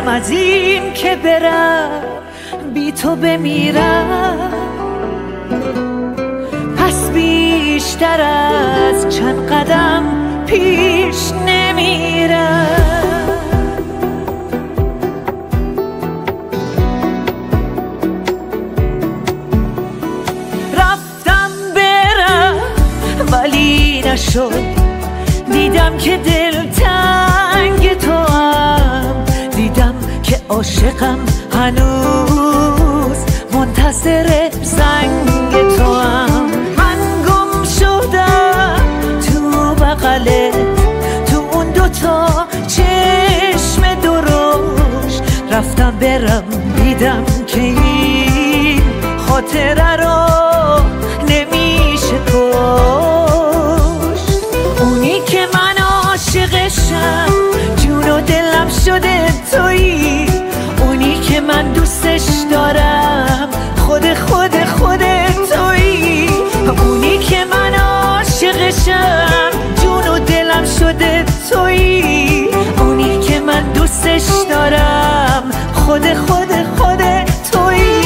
بترسم از این که برم بی تو بمیرم، پس بیشتر از چند قدم پیش نمیرم. رفتم برم ولی نشد، دیدم که دلتنگ تو هم، دیدم که عاشقم هنوز منتظر زنگ تو هم. من گم شدم تو بغلت، تو اون دوتا چشم درشت، رفتم برم دیدم که این خاطره رو نمیشه کشت. اونی که من عاشقشم جون و دلم شده تویی، اونی که من دوستش دارم خود تویی، اونی که من عاشقشم جون و دلم شده تویی، اونی که من دوستش دارم خود تویی.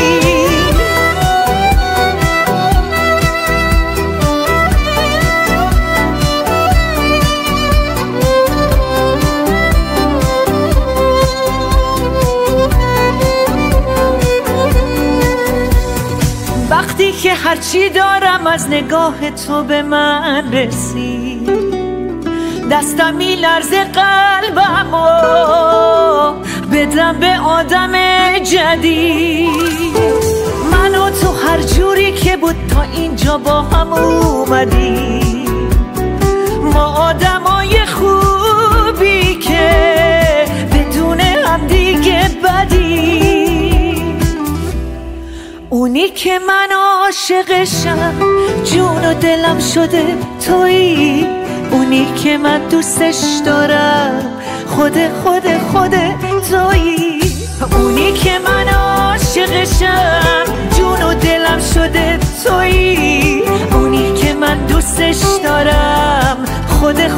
وقتی که هرچی دارم از نگاه تو به من رسید، دستم میلرزه قلبم و بدم به آدم جدید. من و تو هر جوری که بود تا اینجا با هم اومدی، ما آدمای خوبی که بدون هم دیگه بدی. اونی که من عاشقشم جون و دلم شده تویی، اونی که من دوستش دارم خود تویی، اونی که من عاشقشم جون و دلم شده تویی، اونی که من دوستش دارم خود